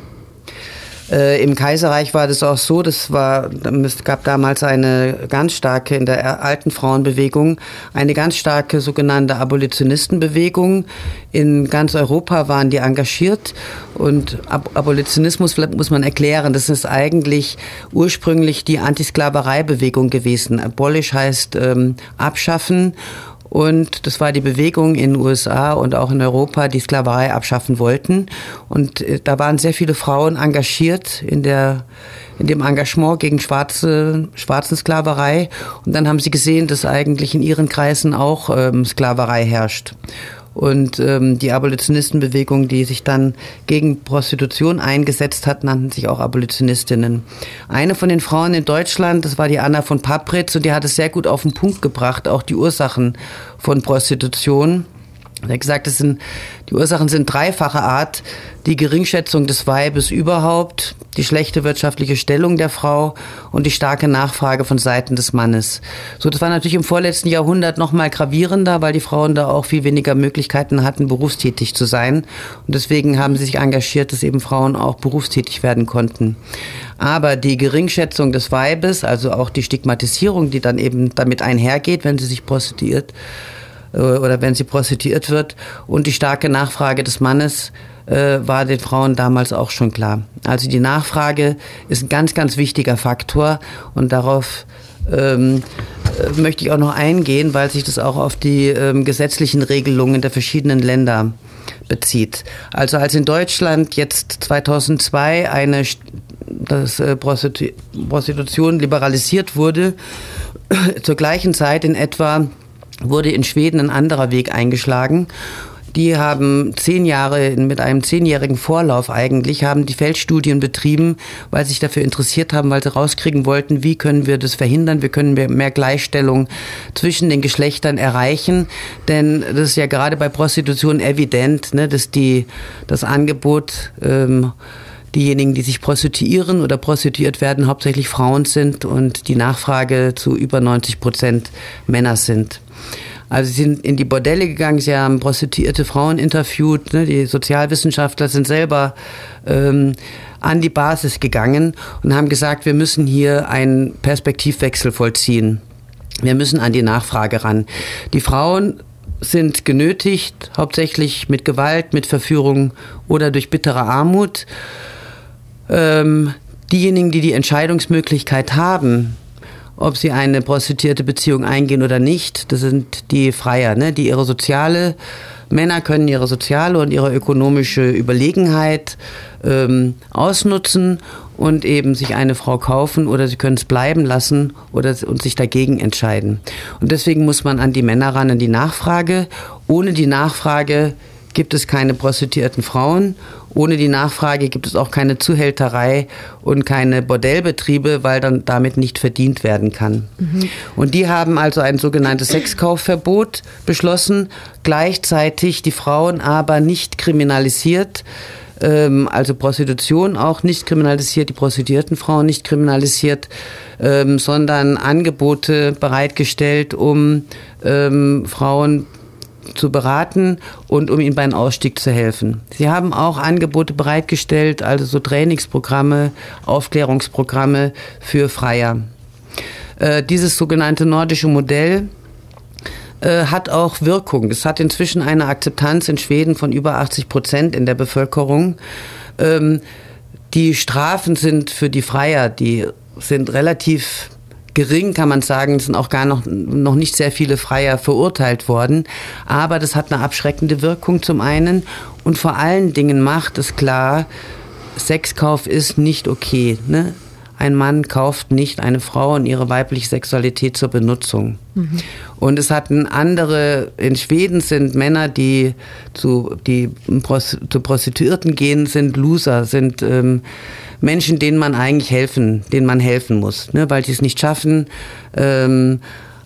Äh, Im Kaiserreich war das auch so, das war, es gab damals eine ganz starke, in der alten Frauenbewegung, eine ganz starke sogenannte Abolitionistenbewegung. In ganz Europa waren die engagiert und Ab- Abolitionismus muss man erklären, das ist eigentlich ursprünglich die Antisklavereibewegung gewesen. Abolish heißt ähm, abschaffen. Und das war die Bewegung in den U S A und auch in Europa, die Sklaverei abschaffen wollten. Und äh, da waren sehr viele Frauen engagiert in der, in dem Engagement gegen schwarze, schwarzen Sklaverei. Und dann haben sie gesehen, dass eigentlich in ihren Kreisen auch ähm, Sklaverei herrscht. Und ähm, die Abolitionistenbewegung, die sich dann gegen Prostitution eingesetzt hat, nannten sich auch Abolitionistinnen. Eine von den Frauen in Deutschland, das war die Anna von Papritz, und die hat es sehr gut auf den Punkt gebracht, auch die Ursachen von Prostitution. Er hat gesagt, es sind, die Ursachen sind dreifacher Art: die Geringschätzung des Weibes überhaupt, die schlechte wirtschaftliche Stellung der Frau und die starke Nachfrage von Seiten des Mannes. So, das war natürlich im vorletzten Jahrhundert noch mal gravierender, weil die Frauen da auch viel weniger Möglichkeiten hatten, berufstätig zu sein. Und deswegen haben sie sich engagiert, dass eben Frauen auch berufstätig werden konnten. Aber die Geringschätzung des Weibes, also auch die Stigmatisierung, die dann eben damit einhergeht, wenn sie sich prostituiert, oder wenn sie prostituiert wird, und die starke Nachfrage des Mannes äh, war den Frauen damals auch schon klar. Also die Nachfrage ist ein ganz, ganz wichtiger Faktor, und darauf ähm, äh, möchte ich auch noch eingehen, weil sich das auch auf die ähm, gesetzlichen Regelungen der verschiedenen Länder bezieht. Also als in Deutschland jetzt zweitausendzwei eine dass äh, Prostitu- Prostitution liberalisiert wurde, zur gleichen Zeit in etwa wurde in Schweden ein anderer Weg eingeschlagen. Die haben zehn Jahre, mit einem zehnjährigen Vorlauf eigentlich, haben die Feldstudien betrieben, weil sie sich dafür interessiert haben, weil sie rauskriegen wollten, wie können wir das verhindern, wie können wir mehr Gleichstellung zwischen den Geschlechtern erreichen. Denn das ist ja gerade bei Prostitution evident, ne, dass die, das Angebot, ähm, diejenigen, die sich prostituieren oder prostituiert werden, hauptsächlich Frauen sind und die Nachfrage zu über neunzig Prozent Männer sind. Also sie sind in die Bordelle gegangen, sie haben prostituierte Frauen interviewt, ne? Die Sozialwissenschaftler sind selber ähm, an die Basis gegangen und haben gesagt, wir müssen hier einen Perspektivwechsel vollziehen. Wir müssen an die Nachfrage ran. Die Frauen sind genötigt, hauptsächlich mit Gewalt, mit Verführung oder durch bittere Armut. Ähm, diejenigen, die die Entscheidungsmöglichkeit haben, ob sie eine prostituierte Beziehung eingehen oder nicht, das sind die Freier, ne? Die ihre soziale, Männer können ihre soziale und ihre ökonomische Überlegenheit ähm, ausnutzen und eben sich eine Frau kaufen, oder sie können es bleiben lassen oder und sich dagegen entscheiden. Und deswegen muss man an die Männer ran, an die Nachfrage. Ohne die Nachfrage gibt es keine prostituierten Frauen. Ohne die Nachfrage gibt es auch keine Zuhälterei und keine Bordellbetriebe, weil dann damit nicht verdient werden kann. Mhm. Und die haben also ein sogenanntes Sexkaufverbot beschlossen, gleichzeitig die Frauen aber nicht kriminalisiert, ähm, also Prostitution auch nicht kriminalisiert, die prostituierten Frauen nicht kriminalisiert, ähm, sondern Angebote bereitgestellt, um ähm, Frauen zu beraten und um ihnen beim Ausstieg zu helfen. Sie haben auch Angebote bereitgestellt, also so Trainingsprogramme, Aufklärungsprogramme für Freier. Äh, dieses sogenannte nordische Modell äh, hat auch Wirkung. Es hat inzwischen eine Akzeptanz in Schweden von über achtzig Prozent in der Bevölkerung. Ähm, die Strafen sind für die Freier, die sind relativ gering, kann man sagen. Es sind auch gar noch, noch nicht sehr viele Freier verurteilt worden. Aber das hat eine abschreckende Wirkung zum einen. Und vor allen Dingen macht es klar, Sexkauf ist nicht okay. Ne? Ein Mann kauft nicht eine Frau und ihre weibliche Sexualität zur Benutzung. Mhm. Und es hatten andere, in Schweden sind Männer, die zu, die zu Prostituierten gehen, sind Loser, sind ähm, Menschen, denen man eigentlich helfen, denen man helfen muss, ne, weil sie es nicht schaffen, ähm,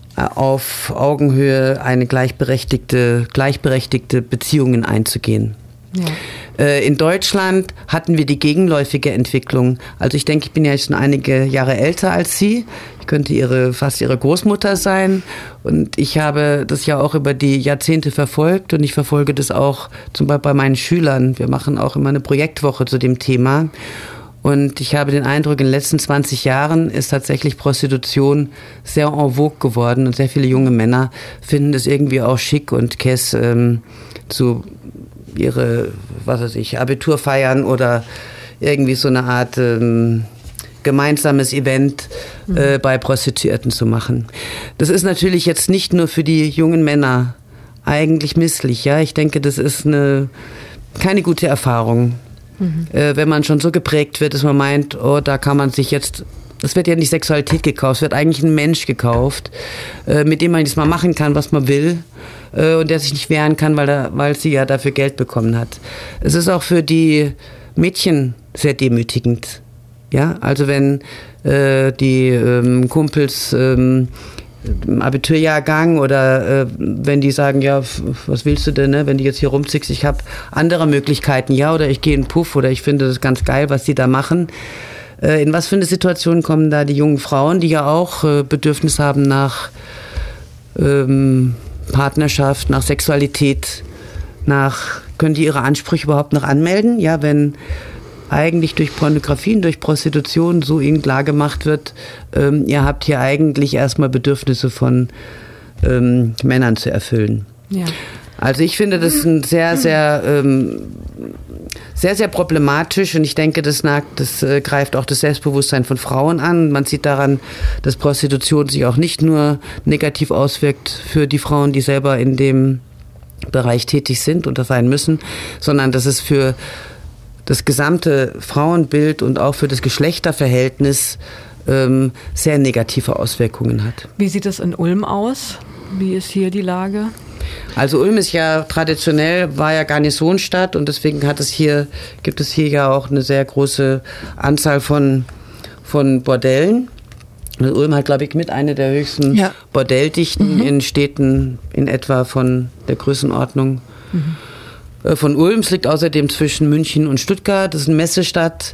auf Augenhöhe eine gleichberechtigte, gleichberechtigte Beziehungen einzugehen. Ja. Äh, in Deutschland hatten wir die gegenläufige Entwicklung. Also ich denke, ich bin ja jetzt schon einige Jahre älter als Sie. Ich könnte ihre, fast Ihre Großmutter sein. Und ich habe das ja auch über die Jahrzehnte verfolgt und ich verfolge das auch zum Beispiel bei meinen Schülern. Wir machen auch immer eine Projektwoche zu dem Thema. Und ich habe den Eindruck, in den letzten zwanzig Jahren ist tatsächlich Prostitution sehr en vogue geworden und sehr viele junge Männer finden es irgendwie auch schick und Käs ähm, zu ihre, was weiß ich, Abitur feiern oder irgendwie so eine Art ähm, gemeinsames Event äh, bei Prostituierten zu machen. Das ist natürlich jetzt nicht nur für die jungen Männer eigentlich misslich, ja. Ich denke, das ist eine keine gute Erfahrung. Mhm. Äh, wenn man schon so geprägt wird, dass man meint, oh, da kann man sich jetzt es wird ja nicht Sexualität gekauft, es wird eigentlich ein Mensch gekauft, äh, mit dem man jetzt mal machen kann, was man will, äh, und der sich nicht wehren kann, weil, er, weil sie ja dafür Geld bekommen hat. Es ist auch für die Mädchen sehr demütigend. Ja, also wenn äh, die ähm, Kumpels ähm, im Abiturjahrgang oder äh, wenn die sagen, ja, was willst du denn, ne? Wenn du jetzt hier rumziehst, ich habe andere Möglichkeiten, ja, oder ich gehe in den Puff oder ich finde das ganz geil, was die da machen. Äh, in was für eine Situation kommen da die jungen Frauen, die ja auch äh, Bedürfnis haben nach ähm, Partnerschaft, nach Sexualität, nach, können die ihre Ansprüche überhaupt noch anmelden? Ja, wenn eigentlich durch Pornografien, durch Prostitution so ihnen klar gemacht wird, ähm, ihr habt hier eigentlich erstmal Bedürfnisse von ähm, Männern zu erfüllen. Ja. Also ich finde das ein sehr, sehr, ähm, sehr, sehr problematisch und ich denke, das, nagt, das äh, greift auch das Selbstbewusstsein von Frauen an. Man sieht daran, dass Prostitution sich auch nicht nur negativ auswirkt für die Frauen, die selber in dem Bereich tätig sind und das sein müssen, sondern dass es für das gesamte Frauenbild und auch für das Geschlechterverhältnis ähm, sehr negative Auswirkungen hat.
Wie sieht es in Ulm aus? Wie ist hier die Lage?
Also Ulm ist ja traditionell, war ja Garnisonstadt und deswegen hat es hier, gibt es hier ja auch eine sehr große Anzahl von, von Bordellen. Also Ulm hat, glaube ich, mit einer der höchsten ja. Bordelldichten mhm. in Städten in etwa von der Größenordnung. Mhm. Von Ulm. Es liegt außerdem zwischen München und Stuttgart. Das ist eine Messestadt.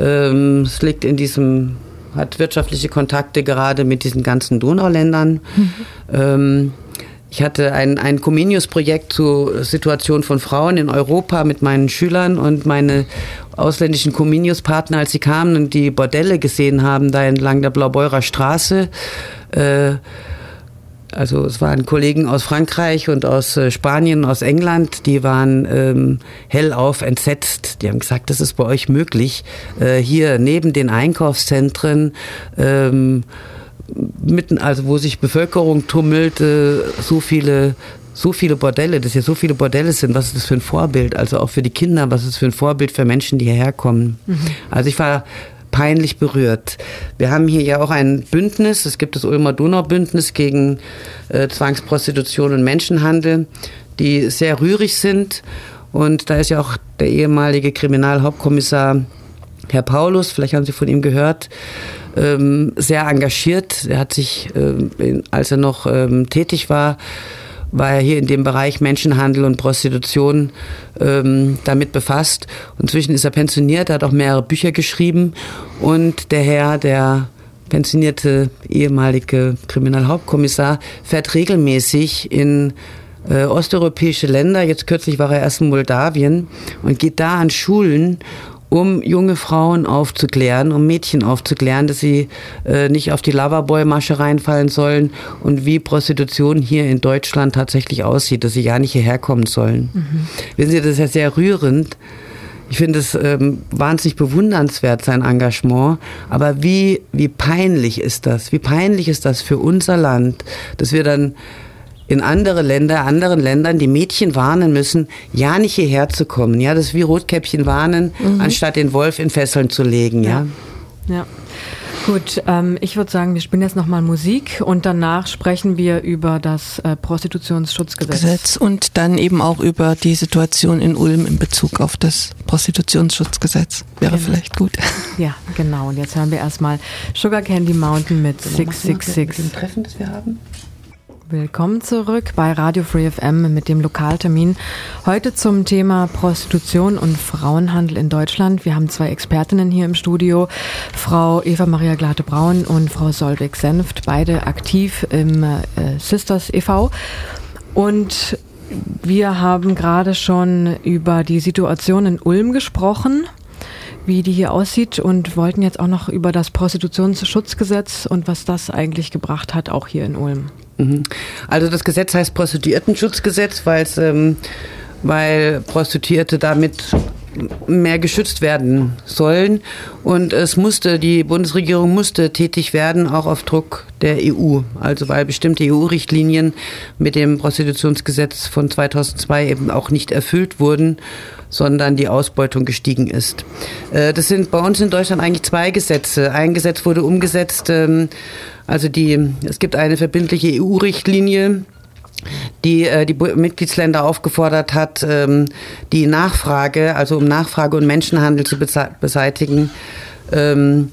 Es liegt in diesem, hat wirtschaftliche Kontakte gerade mit diesen ganzen Donauländern. Mhm. Ich hatte ein, ein Comenius-Projekt zur Situation von Frauen in Europa mit meinen Schülern und meine ausländischen Comenius-Partner, als sie kamen und die Bordelle gesehen haben, da entlang der Blaubeurer Straße, äh, also es waren Kollegen aus Frankreich und aus äh, Spanien, aus England, die waren ähm, hellauf entsetzt. Die haben gesagt, das ist bei euch möglich, äh, hier neben den Einkaufszentren, ähm, mitten, also wo sich Bevölkerung tummelt, äh, so viele so viele Bordelle, dass hier so viele Bordelle sind, was ist das für ein Vorbild? Also auch für die Kinder, was ist das für ein Vorbild für Menschen, die hierher kommen? Mhm. Also ich war peinlich berührt. Wir haben hier ja auch ein Bündnis, es gibt das Ulmer Donaubündnis gegen äh, Zwangsprostitution und Menschenhandel, die sehr rührig sind und da ist ja auch der ehemalige Kriminalhauptkommissar Herr Paulus, vielleicht haben Sie von ihm gehört, ähm, sehr engagiert. Er hat sich, ähm, als er noch ähm, tätig war, war er hier in dem Bereich Menschenhandel und Prostitution ähm, damit befasst. Inzwischen ist er pensioniert, er hat auch mehrere Bücher geschrieben und der Herr, der pensionierte ehemalige Kriminalhauptkommissar, fährt regelmäßig in äh, osteuropäische Länder, jetzt kürzlich war er erst in Moldawien und geht da an Schulen, um junge Frauen aufzuklären, um Mädchen aufzuklären, dass sie äh, nicht auf die Loverboy-Masche reinfallen sollen und wie Prostitution hier in Deutschland tatsächlich aussieht, dass sie ja nicht hierher kommen sollen. Mhm. Wissen Sie, das ist ja sehr rührend. Ich finde es ähm, wahnsinnig bewundernswert, sein Engagement. Aber wie, wie peinlich ist das? Wie peinlich ist das für unser Land, dass wir dann in andere Länder, anderen Ländern die Mädchen warnen müssen, ja nicht hierher zu kommen. Ja, das ist wie Rotkäppchen warnen, mhm. anstatt den Wolf in Fesseln zu legen. Ja,
ja. ja. Gut, ähm, ich würde sagen, wir spielen jetzt nochmal Musik und danach sprechen wir über das äh, Prostitutionsschutzgesetz.
Gesetz und dann eben auch über die Situation in Ulm in Bezug auf das Prostitutionsschutzgesetz. Wäre genau. vielleicht gut.
Ja, genau. Und jetzt hören wir erstmal Sugar Candy Mountain mit sechs sechs sechs.
Mit dem Treffen, das wir haben.
Willkommen zurück bei Radio Free F M mit dem Lokaltermin. Heute zum Thema Prostitution und Frauenhandel in Deutschland. Wir haben zwei Expertinnen hier im Studio, Frau Eva Maria Glate-Braun und Frau Solveig Senft, beide aktiv im äh, Sisters e V. Und wir haben gerade schon über die Situation in Ulm gesprochen, wie die hier aussieht und wollten jetzt auch noch über das Prostitutionsschutzgesetz und was das eigentlich gebracht hat, auch hier in Ulm.
Also das Gesetz heißt Prostituiertenschutzgesetz, weil es, ähm, weil Prostituierte damit mehr geschützt werden sollen und es musste, die Bundesregierung musste tätig werden, auch auf Druck der E U, also weil bestimmte E U-Richtlinien mit dem Prostitutionsgesetz von zweitausendzwei eben auch nicht erfüllt wurden, sondern die Ausbeutung gestiegen ist. Äh, das sind bei uns in Deutschland eigentlich zwei Gesetze. Ein Gesetz wurde umgesetzt, ähm, also die, es gibt eine verbindliche E U-Richtlinie, die äh, die Mitgliedsländer aufgefordert hat, ähm, die Nachfrage, also um Nachfrage und Menschenhandel zu beze- beseitigen, ähm,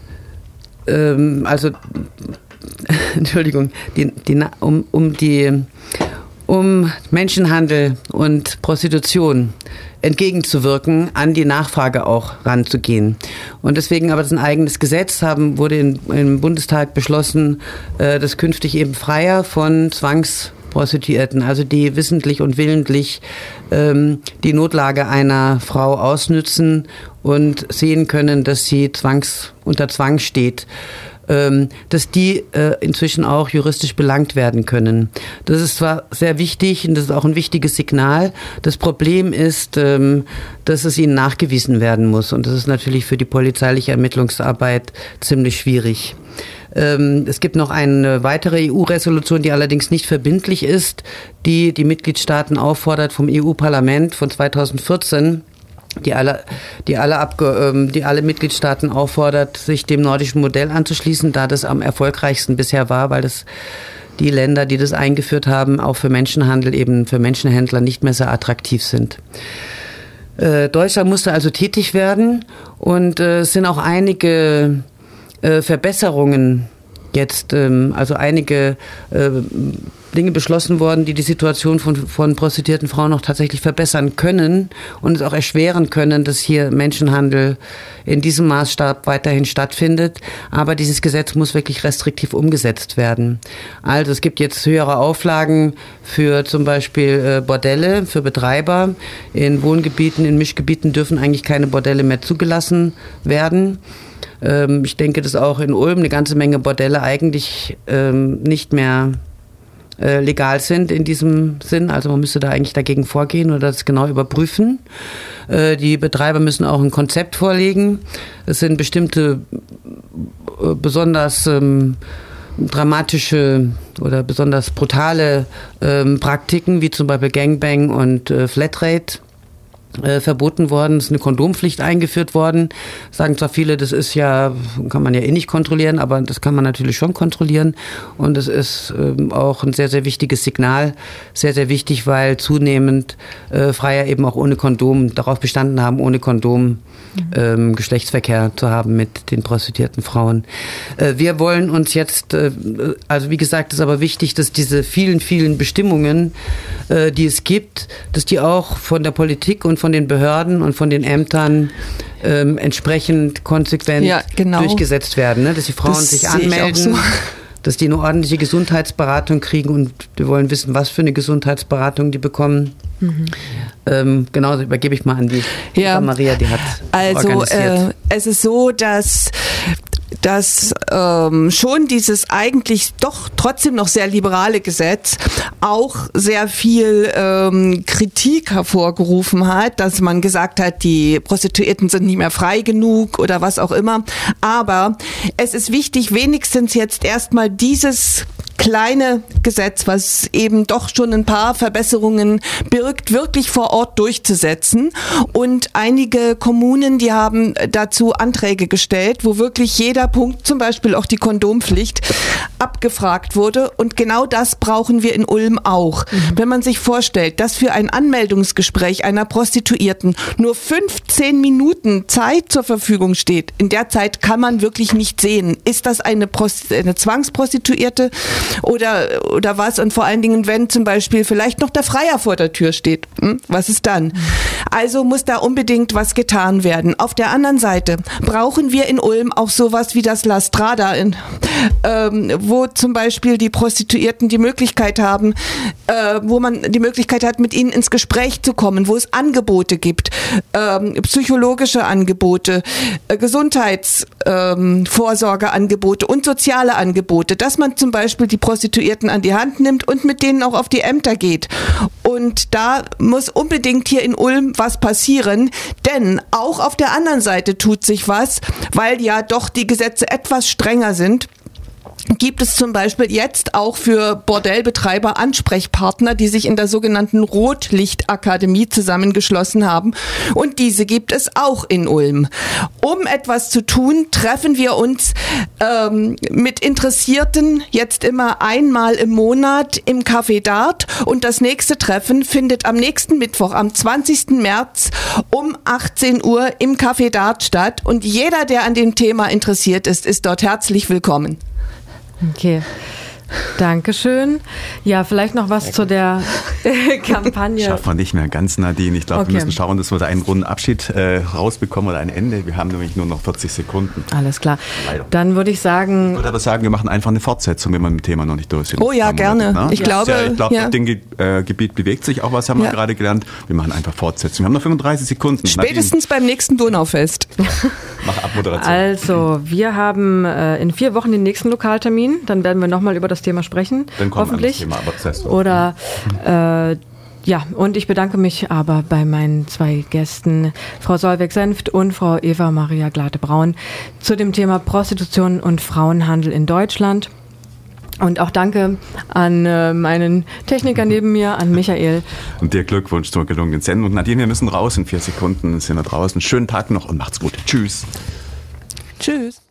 ähm, also Entschuldigung, die, die, um, um die um Menschenhandel und Prostitution entgegenzuwirken, an die Nachfrage auch ranzugehen. Und deswegen aber das ist ein eigenes Gesetz, haben, wurde in, im Bundestag beschlossen, äh, das künftig eben freier von Zwangsprostituierten, also die wissentlich und willentlich ähm, die Notlage einer Frau ausnützen und sehen können, dass sie zwangs, unter Zwang steht, dass die äh, inzwischen auch juristisch belangt werden können. Das ist zwar sehr wichtig und das ist auch ein wichtiges Signal. Das Problem ist, ähm, dass es ihnen nachgewiesen werden muss. Und das ist natürlich für die polizeiliche Ermittlungsarbeit ziemlich schwierig. Ähm, es gibt noch eine weitere E U-Resolution, die allerdings nicht verbindlich ist, die die Mitgliedstaaten auffordert vom E U-Parlament von zweitausendvierzehn, die alle, die alle, Abge, die alle Mitgliedstaaten auffordert, sich dem nordischen Modell anzuschließen, da das am erfolgreichsten bisher war, weil das die Länder, die das eingeführt haben, auch für Menschenhandel, eben für Menschenhändler nicht mehr sehr attraktiv sind. Äh, Deutschland musste also tätig werden und äh, es sind auch einige äh, Verbesserungen jetzt, ähm, also einige äh, Dinge beschlossen worden, die die Situation von, von prostituierten Frauen noch tatsächlich verbessern können und es auch erschweren können, dass hier Menschenhandel in diesem Maßstab weiterhin stattfindet. Aber dieses Gesetz muss wirklich restriktiv umgesetzt werden. Also es gibt jetzt höhere Auflagen für zum Beispiel äh, Bordelle, für Betreiber. In Wohngebieten, in Mischgebieten dürfen eigentlich keine Bordelle mehr zugelassen werden. Ähm, ich denke, dass auch in Ulm eine ganze Menge Bordelle eigentlich ähm, nicht mehr legal sind in diesem Sinn. Also man müsste da eigentlich dagegen vorgehen oder das genau überprüfen. Die Betreiber müssen auch ein Konzept vorlegen. Es sind bestimmte besonders ähm, dramatische oder besonders brutale ähm, Praktiken, wie zum Beispiel Gangbang und äh, Flatrate, Äh, verboten worden, es ist eine Kondompflicht eingeführt worden. Sagen zwar viele, das ist ja, kann man ja eh nicht kontrollieren, aber das kann man natürlich schon kontrollieren. Und es ist ähm, auch ein sehr, sehr wichtiges Signal. Sehr, sehr wichtig, weil zunehmend äh, Freier eben auch ohne Kondom darauf bestanden haben, ohne Kondom ähm, Geschlechtsverkehr zu haben mit den prostituierten Frauen. Äh, wir wollen uns jetzt, äh, also wie gesagt, es ist aber wichtig, dass diese vielen, vielen Bestimmungen, äh, die es gibt, dass die auch von der Politik und von den Behörden und von den Ämtern ähm, entsprechend konsequent ja, genau. durchgesetzt werden, ne? Dass die Frauen das sich anmelden, so. Dass die eine ordentliche Gesundheitsberatung kriegen und wir wollen wissen, was für eine Gesundheitsberatung die bekommen. Mhm. Ähm, genau, übergebe ich mal an die
ja.
Maria, die hat
also,
organisiert.
Also äh, es ist so, dass dass ähm, schon dieses eigentlich doch trotzdem noch sehr liberale Gesetz auch sehr viel ähm, Kritik hervorgerufen hat, dass man gesagt hat, die Prostituierten sind nicht mehr frei genug oder was auch immer. Aber es ist wichtig, wenigstens jetzt erstmal dieses kleine Gesetz, was eben doch schon ein paar Verbesserungen birgt, wirklich vor Ort durchzusetzen. Und einige Kommunen, die haben dazu Anträge gestellt, wo wirklich jeder Punkt, zum Beispiel auch die Kondompflicht, abgefragt wurde. Und genau das brauchen wir in Ulm auch. Mhm. Wenn man sich vorstellt, dass für ein Anmeldungsgespräch einer Prostituierten nur fünfzehn Minuten Zeit zur Verfügung steht, in der Zeit kann man wirklich nicht sehen, ist das eine, Prost- eine Zwangsprostituierte oder, oder was? Und vor allen Dingen, wenn zum Beispiel vielleicht noch der Freier vor der Tür steht, hm? Was ist dann? Also muss da unbedingt was getan werden. Auf der anderen Seite brauchen wir in Ulm auch sowas wie das La Strada, in, ähm, wo zum Beispiel die Prostituierten die Möglichkeit haben, äh, wo man die Möglichkeit hat, mit ihnen ins Gespräch zu kommen, wo es Angebote gibt, ähm, psychologische Angebote, äh, Gesundheitsvorsorgeangebote ähm, und soziale Angebote, dass man zum Beispiel die Prostituierten an die Hand nimmt und mit denen auch auf die Ämter geht. Und da muss unbedingt hier in Ulm was passieren, denn auch auf der anderen Seite tut sich was, weil ja doch die Gesetze etwas strenger sind. gibt es zum Beispiel jetzt auch für Bordellbetreiber Ansprechpartner, die sich in der sogenannten Rotlichtakademie zusammengeschlossen haben. Und diese gibt es auch in Ulm. Um etwas zu tun, treffen wir uns ähm, mit Interessierten jetzt immer einmal im Monat im Café Dart. Und das nächste Treffen findet am nächsten Mittwoch, am zwanzigsten März um achtzehn Uhr im Café Dart statt. Und jeder, der an dem Thema interessiert ist, ist dort herzlich willkommen.
Okay, Dankeschön. Ja, vielleicht noch was zu der Kampagne.
Schaffen wir nicht mehr ganz, Nadine. Ich glaube,
Okay.
wir müssen schauen, dass wir da einen runden Abschied äh, rausbekommen oder ein Ende. Wir haben nämlich nur noch vierzig Sekunden.
Alles klar.
Leider.
Dann würde ich
Ich
sagen,
würde aber sagen, wir machen einfach eine Fortsetzung, wenn wir mit dem Thema noch nicht durch sind.
Oh ja,
Ein paar
gerne.
Monate, ne?
Ich glaube,
ja, ich glaube,
ja.
auf dem Ge äh, Gebiet bewegt sich auch was, haben
Ja.
wir gerade gelernt. Wir machen einfach Fortsetzung. Wir haben noch fünfunddreißig Sekunden.
Spätestens beim nächsten Donaufest.
Nadine, mach Abmoderation.
also, wir haben äh, in vier Wochen den nächsten Lokaltermin. Dann werden wir nochmal über das Thema sprechen.
Dann kommt
hoffentlich.
ein anderes Thema, aber das heißt,
Oder äh, ja, und ich bedanke mich aber bei meinen zwei Gästen, Frau Solveig-Senft und Frau Eva Maria Glate-Braun, zu dem Thema Prostitution und Frauenhandel in Deutschland. Und auch danke an äh, meinen Techniker neben mir, an Michael.
Und dir Glückwunsch zur gelungenen Sendung. Und Nadine, wir müssen raus in vier Sekunden. Sind wir draußen. Schönen Tag noch und macht's gut. Tschüss.
Tschüss.